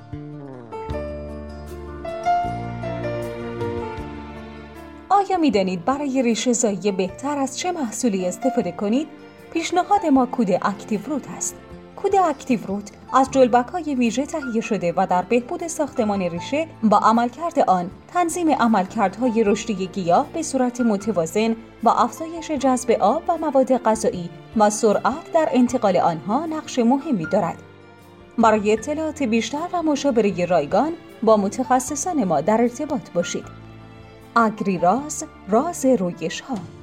آیا می‌دانید برای ریشه‌زایی بهتر از چه محصولی استفاده کنید؟ پیشنهاد ما کود اکتیو روت است. کود اکتیو روت از جلبک‌های ویژه تهیه شده و در بهبود ساختمان ریشه با عملکرد آن تنظیم عملکردهای رشدی گیاه به صورت متوازن و افزایش جذب آب و مواد غذایی و سرعت در انتقال آنها نقش مهمی دارد. برای اطلاعات بیشتر و مشاوره رایگان با متخصصان ما در ارتباط باشید. اگریراز، راز رویش‌ها.